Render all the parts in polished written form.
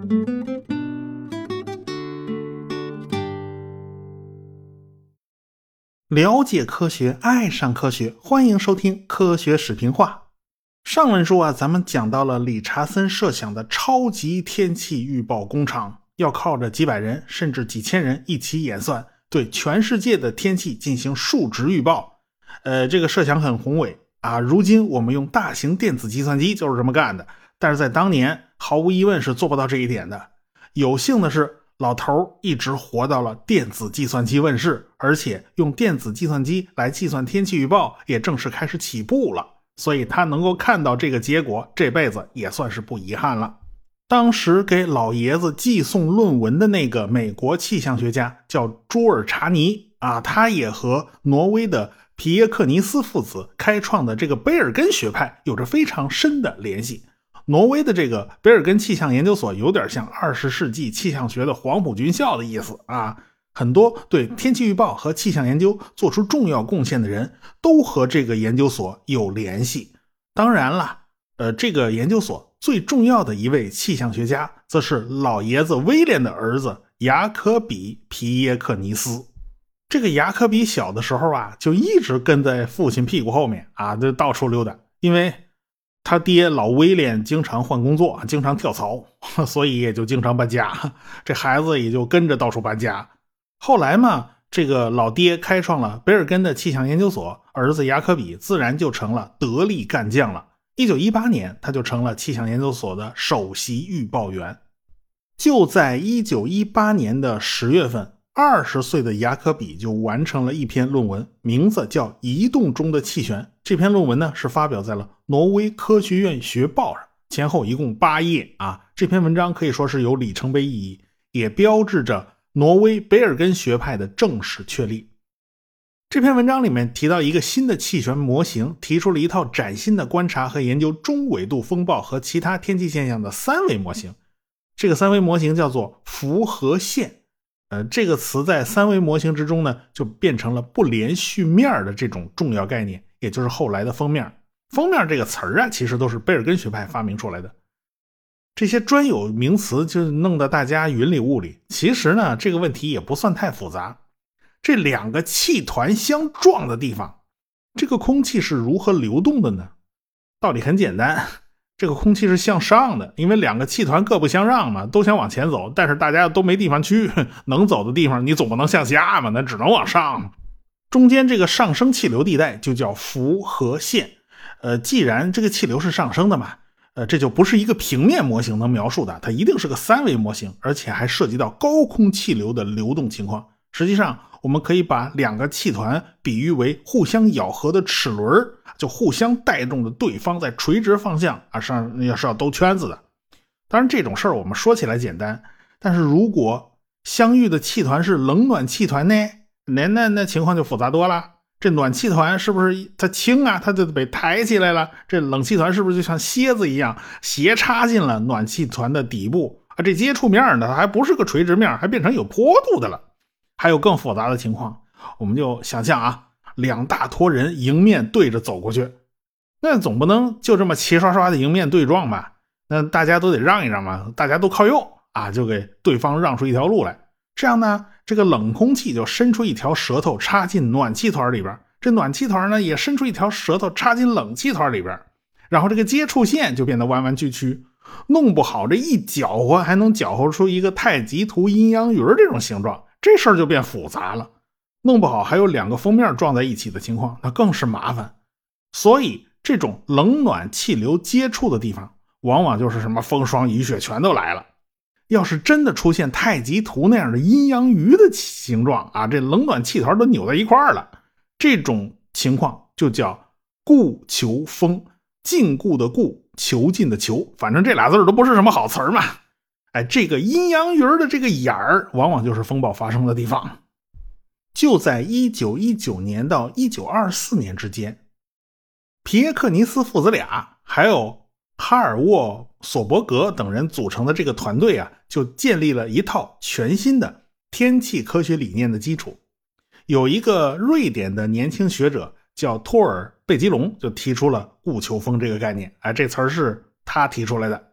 了解科学，爱上科学，欢迎收听科学视频化。上文书咱们讲到了理查森设想的超级天气预报工厂，要靠着几百人甚至几千人一起演算，对全世界的天气进行数值预报。这个设想很宏伟啊，如今我们用大型电子计算机就是这么干的，但是在当年毫无疑问是做不到这一点的。有幸的是，老头一直活到了电子计算机问世，而且用电子计算机来计算天气预报也正式开始起步了，所以他能够看到这个结果，这辈子也算是不遗憾了。当时给老爷子寄送论文的那个美国气象学家叫朱尔查尼他也和挪威的皮耶克尼斯父子开创的这个贝尔根学派有着非常深的联系。挪威的这个贝尔根气象研究所有点像20世纪气象学的黄埔军校的意思很多对天气预报和气象研究做出重要贡献的人都和这个研究所有联系。当然了，这个研究所最重要的一位气象学家则是老爷子威廉的儿子雅科比·皮耶克尼斯。这个雅科比小的时候就一直跟在父亲屁股后面就到处溜达，因为他爹老威廉经常换工作，经常跳槽，所以也就经常搬家，这孩子也就跟着到处搬家。后来嘛，这个老爹开创了贝尔根的气象研究所，儿子雅科比自然就成了得力干将了。1918年他就成了气象研究所的首席预报员。就在1918年的10月份，20岁的雅科比就完成了一篇论文，名字叫《移动中的气旋》。这篇论文呢是发表在了挪威科学院学报上，前后一共8页这篇文章可以说是有里程碑意义，也标志着挪威贝尔根学派的正式确立。这篇文章里面提到一个新的气旋模型，提出了一套崭新的观察和研究中纬度风暴和其他天气现象的3维模型。这个3维模型叫做复合线。这个词在3维模型之中呢，就变成了不连续面的这种重要概念，也就是后来的封面。封面这个词儿其实都是贝尔根学派发明出来的。这些专有名词就弄得大家云里雾里。其实呢，这个问题也不算太复杂。这两个气团相撞的地方，这个空气是如何流动的呢？道理很简单，这个空气是向上的，因为两个气团各不相让嘛，都想往前走，但是大家都没地方去，能走的地方你总不能向下嘛，那只能往上。中间这个上升气流地带就叫复合线。既然这个气流是上升的嘛，这就不是一个平面模型能描述的，它一定是个3维模型，而且还涉及到高空气流的流动情况。实际上我们可以把两个气团比喻为互相咬合的齿轮，就互相带动着对方在垂直方向是要兜圈子的。当然这种事儿我们说起来简单，但是如果相遇的气团是冷暖气团呢，那情况就复杂多了。这暖气团是不是它轻它就被抬起来了，这冷气团是不是就像楔子一样斜插进了暖气团的底部这接触面呢，它还不是个垂直面，还变成有坡度的了。还有更复杂的情况，我们就想象两大坨人迎面对着走过去，那总不能就这么齐刷刷的迎面对撞吧，那大家都得让一让嘛，大家都靠右就给对方让出一条路来。这样呢，这个冷空气就伸出一条舌头插进暖气团里边，这暖气团呢也伸出一条舌头插进冷气团里边，然后这个接触线就变得弯弯曲曲，弄不好这一搅和还能搅和出一个太极图阴阳鱼这种形状，这事儿就变复杂了。弄不好还有两个封面撞在一起的情况，那更是麻烦。所以这种冷暖气流接触的地方，往往就是什么风霜雨雪全都来了。要是真的出现太极图那样的阴阳鱼的形状这冷暖气团都扭在一块儿了，这种情况就叫固求风，禁锢的固，囚禁的囚，反正这俩字都不是什么好词儿嘛。这个阴阳鱼的这个眼儿往往就是风暴发生的地方。就在1919年到1924年之间，皮耶克尼斯父子俩还有哈尔沃索伯格等人组成的这个团队就建立了一套全新的天气科学理念的基础。有一个瑞典的年轻学者叫托尔贝吉隆，就提出了固求风这个概念这词儿是他提出来的。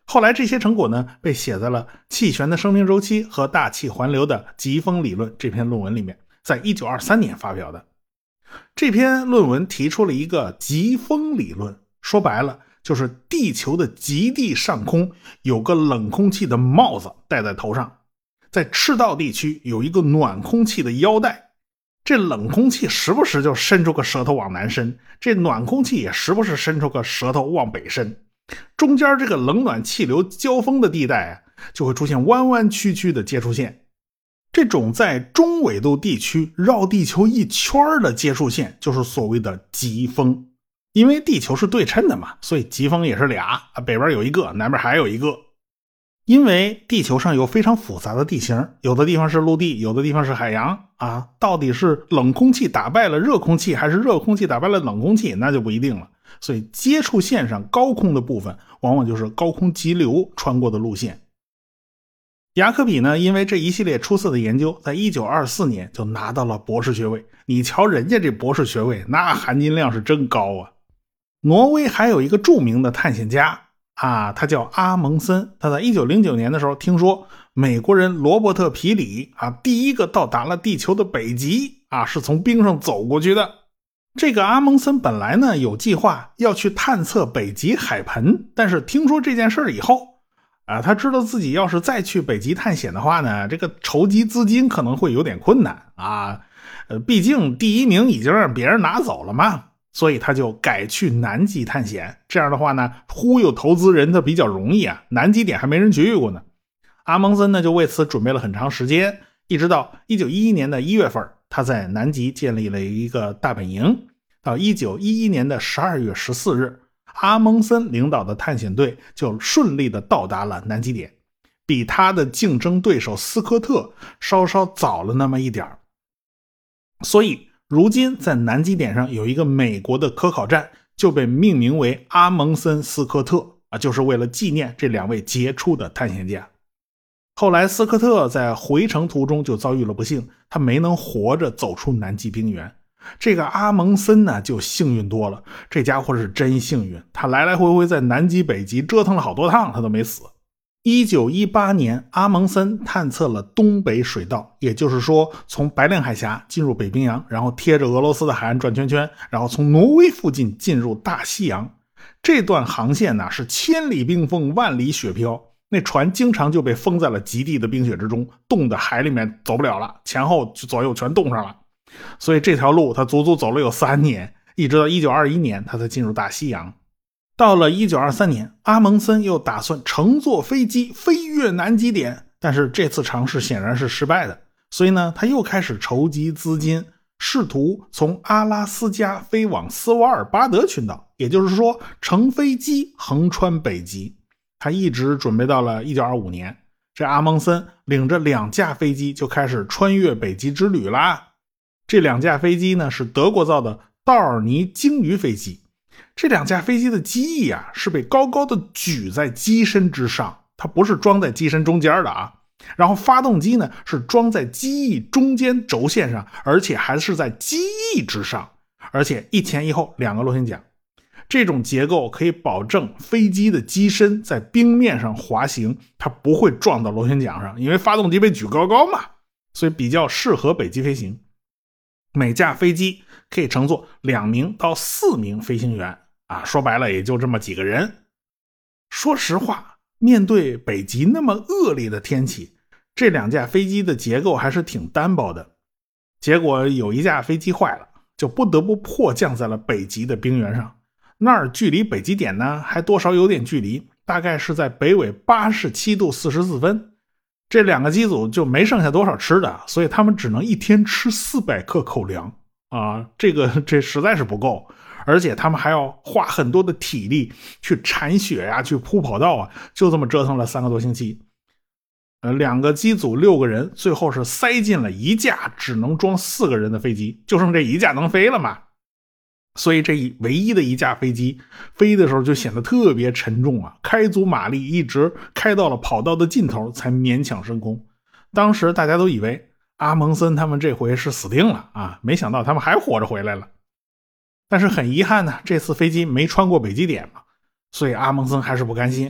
后来这些成果呢，被写在了《气旋的生命周期和大气环流的疾风理论》这篇论文里面，在1923年发表的。这篇论文提出了一个疾风理论，说白了就是地球的极地上空有个冷空气的帽子戴在头上，在赤道地区有一个暖空气的腰带，这冷空气时不时就伸出个舌头往南伸，这暖空气也时不时伸出个舌头往北伸，中间这个冷暖气流交锋的地带就会出现弯弯曲曲的接触线。这种在中纬度地区绕地球一圈的接触线就是所谓的疾风。因为地球是对称的嘛，所以疾风也是俩，北边有一个，南边还有一个。因为地球上有非常复杂的地形，有的地方是陆地，有的地方是海洋啊，到底是冷空气打败了热空气，还是热空气打败了冷空气，那就不一定了。所以接触线上高空的部分往往就是高空急流穿过的路线。雅科比呢，因为这一系列出色的研究，在1924年就拿到了博士学位。你瞧人家这博士学位，那含金量是真高啊。挪威还有一个著名的探险家他叫阿蒙森。他在1909年的时候听说美国人罗伯特皮里第一个到达了地球的北极是从冰上走过去的。这个阿蒙森本来呢有计划要去探测北极海盆，但是听说这件事以后他知道自己要是再去北极探险的话呢，这个筹集资金可能会有点困难毕竟第一名已经让别人拿走了嘛，所以他就改去南极探险。这样的话呢，忽悠投资人的比较容易南极点还没人去过呢。阿蒙森呢就为此准备了很长时间，一直到1911年的1月份，他在南极建立了一个大本营。到1911年的12月14日，阿蒙森领导的探险队就顺利的到达了南极点，比他的竞争对手斯科特稍稍早了那么一点。所以如今在南极点上有一个美国的科考站，就被命名为阿蒙森斯科特就是为了纪念这两位杰出的探险家。后来斯科特在回程途中就遭遇了不幸，他没能活着走出南极冰原。这个阿蒙森呢就幸运多了，这家伙是真幸运，他来来回回在南极北极折腾了好多趟，他都没死。1918年，阿蒙森探测了东北水道，也就是说从白令海峡进入北冰洋，然后贴着俄罗斯的海岸转圈圈，然后从挪威附近进入大西洋。这段航线呢是千里冰封，万里雪飘，那船经常就被封在了极地的冰雪之中，冻得海里面走不了了，前后左右全冻上了。所以这条路他足足走了有3年，一直到1921年他才进入大西洋。到了1923年，阿蒙森又打算乘坐飞机飞越南极点，但是这次尝试显然是失败的，所以呢他又开始筹集资金，试图从阿拉斯加飞往斯瓦尔巴德群岛，也就是说乘飞机横穿北极。他一直准备到了1925年，这阿蒙森领着2架飞机就开始穿越北极之旅啦。这2架飞机呢是德国造的道尔尼鲸鱼飞机。这2架飞机的机翼是被高高的举在机身之上，它不是装在机身中间的然后发动机呢是装在机翼中间轴线上，而且还是在机翼之上，而且一前一后2个螺旋桨。这种结构可以保证飞机的机身在冰面上滑行，它不会撞到螺旋桨上，因为发动机被举高高嘛，所以比较适合北极飞行。每架飞机可以乘坐2名到4名飞行员说白了也就这么几个人。说实话，面对北极那么恶劣的天气，这2架飞机的结构还是挺单薄的。结果有一架飞机坏了，就不得不迫降在了北极的冰原上。那儿距离北极点呢还多少有点距离，大概是在北纬87度44分。这2个机组就没剩下多少吃的，所以他们只能一天吃400克口粮这实在是不够，而且他们还要花很多的体力去铲雪去铺跑道就这么折腾了3个多星期。2个机组6个人，最后是塞进了一架只能装4个人的飞机，就剩这一架能飞了嘛。所以这唯一的一架飞机飞的时候就显得特别沉重开足马力一直开到了跑道的尽头才勉强升空。当时大家都以为阿蒙森他们这回是死定了没想到他们还活着回来了。但是很遗憾呢，这次飞机没穿过北极点嘛，所以阿蒙森还是不甘心，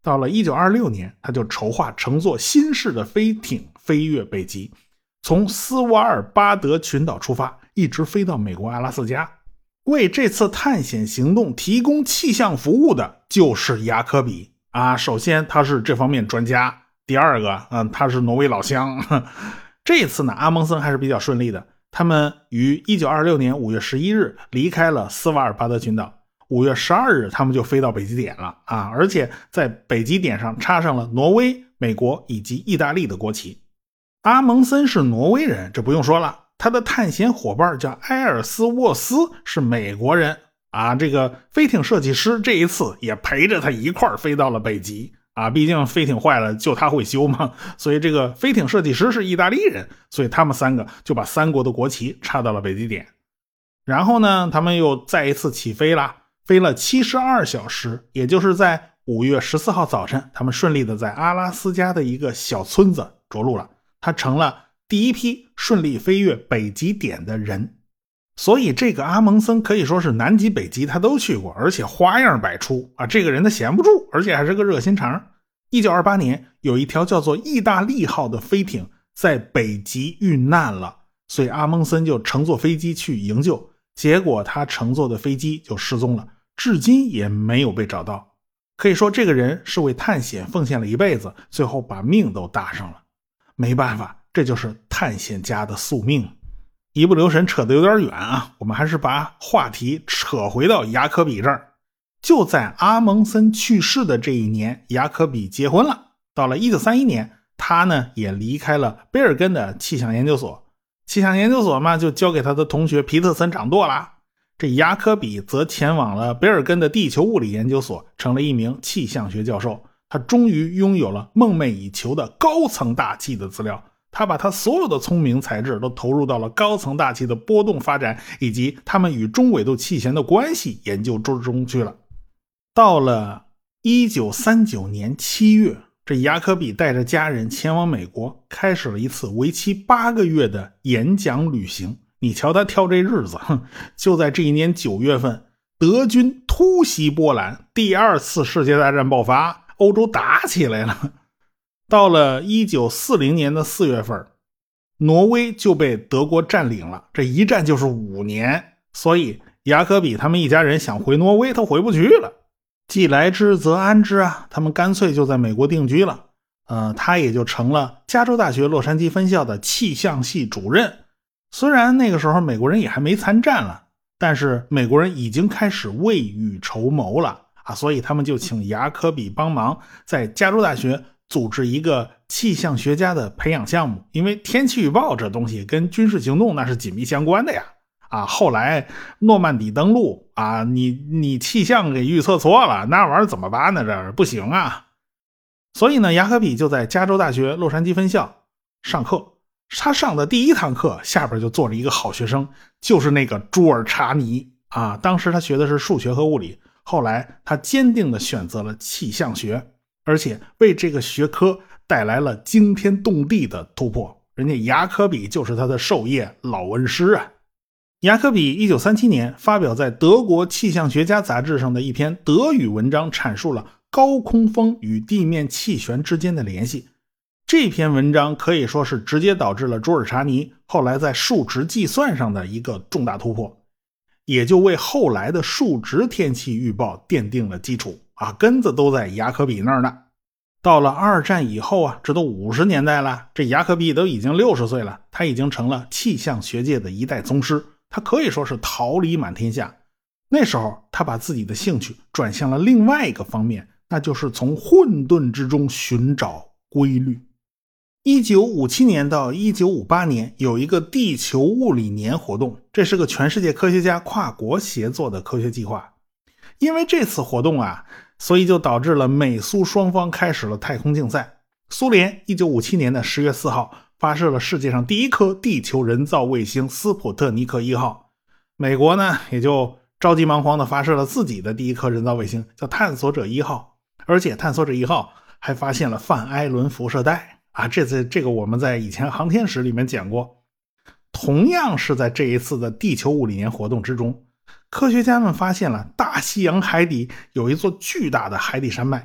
到了1926年，他就筹划乘坐新式的飞艇飞越北极，从斯瓦尔巴德群岛出发，一直飞到美国阿拉斯加。为这次探险行动提供气象服务的就是雅科比啊。首先他是这方面专家，第二个他是挪威老乡。这次呢，阿蒙森还是比较顺利的，他们于1926年5月11日离开了斯瓦尔巴德群岛，5月12日他们就飞到北极点了啊！而且在北极点上插上了挪威、美国以及意大利的国旗。阿蒙森是挪威人，这不用说了。他的探险伙伴叫埃尔斯沃斯，是美国人啊。这个飞艇设计师这一次也陪着他一块儿飞到了北极啊，毕竟飞艇坏了就他会修嘛，所以这个飞艇设计师是意大利人，所以他们三个就把三国的国旗插到了北极点。然后呢，他们又再一次起飞啦，飞了72小时，也就是在5月14号早晨，他们顺利的在阿拉斯加的一个小村子着陆了。他成了第一批顺利飞越北极点的人。所以这个阿蒙森可以说是南极北极他都去过，而且花样百出啊！这个人他闲不住，而且还是个热心肠。1928年有一条叫做意大利号的飞艇在北极遇难了，所以阿蒙森就乘坐飞机去营救，结果他乘坐的飞机就失踪了，至今也没有被找到。可以说这个人是为探险奉献了一辈子，最后把命都搭上了。没办法，这就是探险家的宿命。一不留神扯得有点远啊，我们还是把话题扯回到雅科比这儿。就在阿蒙森去世的这一年，雅科比结婚了。到了1931年，他呢也离开了贝尔根的气象研究所。气象研究所嘛，就交给他的同学皮特森掌舵啦。这雅科比则前往了贝尔根的地球物理研究所，成了一名气象学教授。他终于拥有了梦寐以求的高层大气的资料，他把他所有的聪明才智都投入到了高层大气的波动发展以及它们与中纬度气旋的关系研究之中去了。到了1939年7月，这雅科比带着家人前往美国，开始了一次为期8个月的演讲旅行。你瞧他挑这日子，就在这一年9月份，德军突袭波兰，第二次世界大战爆发，欧洲打起来了。到了1940年的4月份，挪威就被德国占领了，这一战就是5年，所以雅科比他们一家人想回挪威，他回不去了。既来之则安之啊，他们干脆就在美国定居了。他也就成了加州大学洛杉矶分校的气象系主任。虽然那个时候美国人也还没参战了，但是美国人已经开始未雨绸缪了啊，所以他们就请雅科比帮忙在加州大学组织一个气象学家的培养项目，因为天气预报这东西跟军事行动那是紧密相关的呀。后来诺曼底登陆啊，你气象给预测错了，那玩意儿怎么办呢？这不行啊。所以呢，雅科比就在加州大学洛杉矶分校上课。他上的第一堂课，下边就坐着一个好学生，就是那个朱尔查尼啊。当时他学的是数学和物理，后来他坚定地选择了气象学，而且为这个学科带来了惊天动地的突破。人家雅科比就是他的授业老恩师啊。雅科比1937年发表在德国气象学家杂志上的一篇德语文章，阐述了高空风与地面气旋之间的联系。这篇文章可以说是直接导致了朱尔查尼后来在数值计算上的一个重大突破，也就为后来的数值天气预报奠定了基础啊，根子都在雅科比那儿呢。到了二战以后啊，这都50年代了，这雅科比都已经60岁了，他已经成了气象学界的一代宗师，他可以说是桃李满天下。那时候他把自己的兴趣转向了另外一个方面，那就是从混沌之中寻找规律。1957年到1958年有一个地球物理年活动，这是个全世界科学家跨国协作的科学计划。因为这次活动啊，所以就导致了美苏双方开始了太空竞赛。苏联1957年的10月4号发射了世界上第一颗地球人造卫星斯普特尼克1号。美国呢也就着急忙慌的发射了自己的第一颗人造卫星，叫探索者1号。而且探索者1号还发现了范艾伦辐射带啊，这个我们在以前航天史里面讲过。同样是在这一次的地球物理年活动之中，科学家们发现了大西洋海底有一座巨大的海底山脉，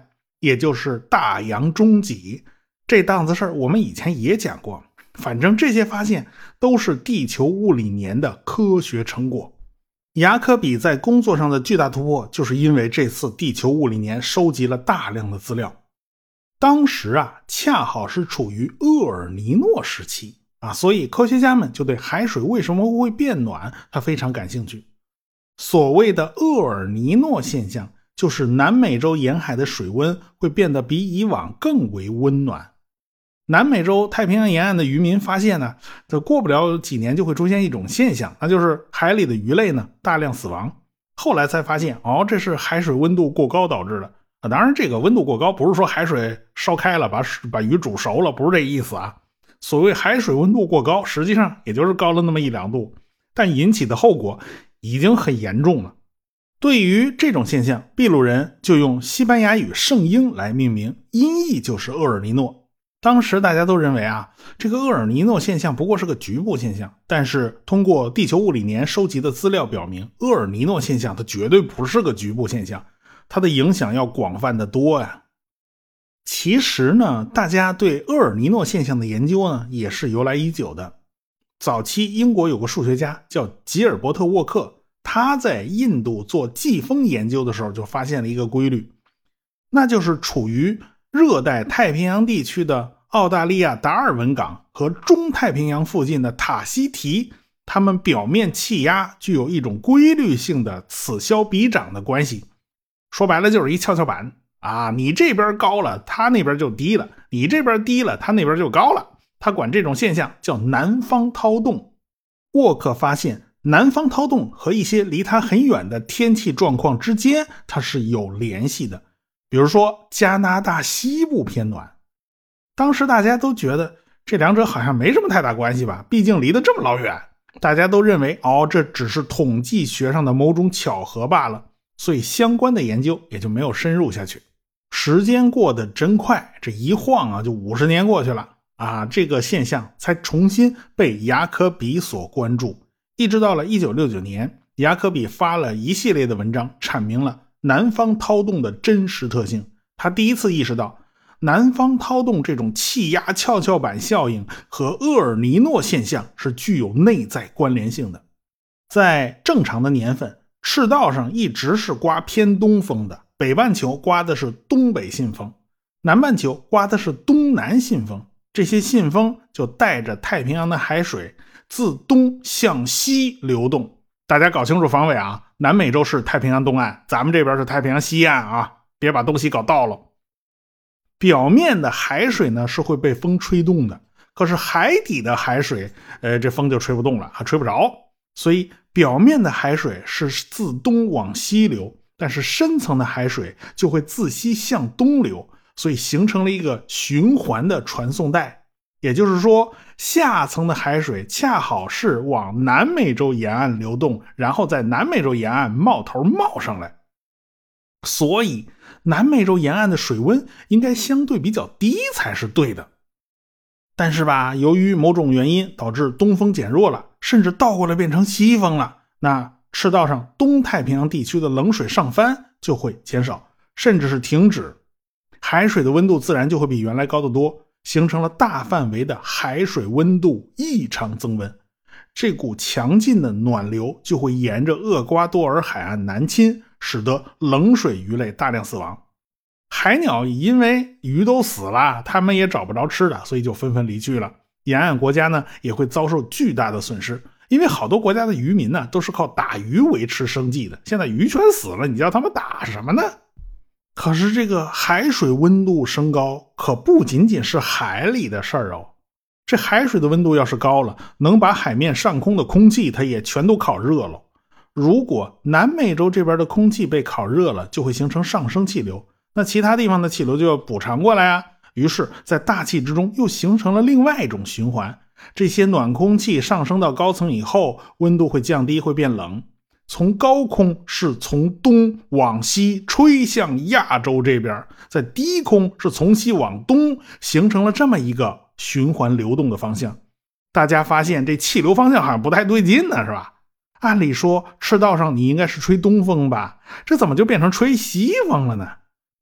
也就是大洋中脊。这档子事儿我们以前也讲过，反正这些发现都是地球物理年的科学成果。雅科比在工作上的巨大突破，就是因为这次地球物理年收集了大量的资料。当时恰好是处于厄尔尼诺时期所以科学家们就对海水为什么会变暖他非常感兴趣。所谓的厄尔尼诺现象，就是南美洲沿海的水温会变得比以往更为温暖。南美洲太平洋沿岸的渔民发现呢，这过不了几年就会出现一种现象，那就是海里的鱼类呢大量死亡。后来才发现这是海水温度过高导致的。当然这个温度过高不是说海水烧开了把鱼煮熟了，不是这意思所谓海水温度过高，实际上也就是高了那么1-2度，但引起的后果已经很严重了。对于这种现象，秘鲁人就用西班牙语圣婴来命名，音译就是厄尔尼诺。当时大家都认为这个厄尔尼诺现象不过是个局部现象，但是通过地球物理年收集的资料表明，厄尔尼诺现象它绝对不是个局部现象，它的影响要广泛得多其实呢，大家对厄尔尼诺现象的研究呢也是由来已久的。早期英国有个数学家叫吉尔伯特·沃克，他在印度做季风研究的时候就发现了一个规律，那就是处于热带太平洋地区的澳大利亚达尔文港和中太平洋附近的塔希提，它们表面气压具有一种规律性的此消彼长的关系。说白了就是一跷跷板你这边高了它那边就低了，你这边低了它那边就高了，他管这种现象叫南方涛动。沃克发现南方涛动和一些离它很远的天气状况之间它是有联系的，比如说加拿大西部偏暖。当时大家都觉得这两者好像没什么太大关系吧，毕竟离得这么老远，大家都认为这只是统计学上的某种巧合罢了，所以相关的研究也就没有深入下去。时间过得真快，这一晃就50年过去了这个现象才重新被雅科比所关注。一直到了1969年，雅科比发了一系列的文章，阐明了南方涛动的真实特性。他第一次意识到南方涛动这种气压跷跷板效应和厄尔尼诺现象是具有内在关联性的。在正常的年份，赤道上一直是刮偏东风的，北半球刮的是东北信风，南半球刮的是东南信风。这些信风就带着太平洋的海水自东向西流动。大家搞清楚方位南美洲是太平洋东岸，咱们这边是太平洋西岸别把东西搞倒了。表面的海水呢是会被风吹动的，可是海底的海水这风就吹不动了吹不着。所以表面的海水是自东往西流，但是深层的海水就会自西向东流，所以形成了一个循环的传送带。也就是说，下层的海水恰好是往南美洲沿岸流动，然后在南美洲沿岸冒头冒上来。所以南美洲沿岸的水温应该相对比较低才是对的。但是由于某种原因导致东风减弱了，甚至倒过来变成西风了，那赤道上东太平洋地区的冷水上翻就会减少，甚至是停止，海水的温度自然就会比原来高得多，形成了大范围的海水温度异常增温。这股强劲的暖流就会沿着厄瓜多尔海岸南侵，使得冷水鱼类大量死亡。海鸟因为鱼都死了，它们也找不着吃的，所以就纷纷离去了。沿岸国家呢也会遭受巨大的损失，因为好多国家的渔民呢都是靠打鱼维持生计的，现在鱼全死了，你叫他们打什么呢？可是这个海水温度升高可不仅仅是海里的事儿这海水的温度要是高了，能把海面上空的空气它也全都烤热了。如果南美洲这边的空气被烤热了，就会形成上升气流，那其他地方的气流就要补偿过来于是在大气之中又形成了另外一种循环。这些暖空气上升到高层以后，温度会降低，会变冷。从高空是从东往西吹向亚洲这边，在低空是从西往东，形成了这么一个循环流动的方向。大家发现这气流方向好像不太对劲呢，是吧？按理说赤道上你应该是吹东风吧，这怎么就变成吹西风了呢？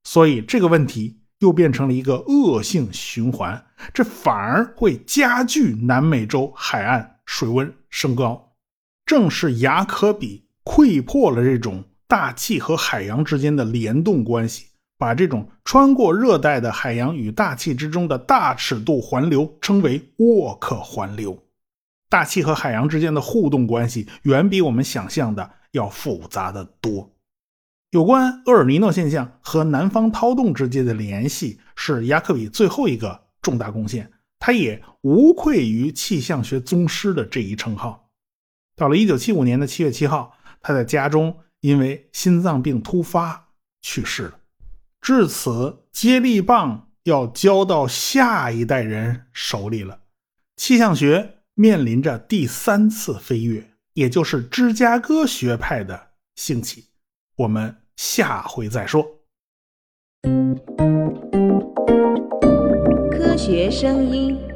所以这个问题又变成了一个恶性循环，这反而会加剧南美洲海岸水温升高。正是雅可比窥破了这种大气和海洋之间的联动关系，把这种穿过热带的海洋与大气之中的大尺度环流称为沃克环流。大气和海洋之间的互动关系远比我们想象的要复杂的多。有关厄尔尼诺现象和南方涛动之间的联系是雅可比最后一个重大贡献，他也无愧于气象学宗师的这一称号。到了1975年的7月7号，他在家中因为心脏病突发去世了。至此，接力棒要交到下一代人手里了。气象学面临着第3次飞跃，也就是芝加哥学派的兴起。我们下回再说。 科学声音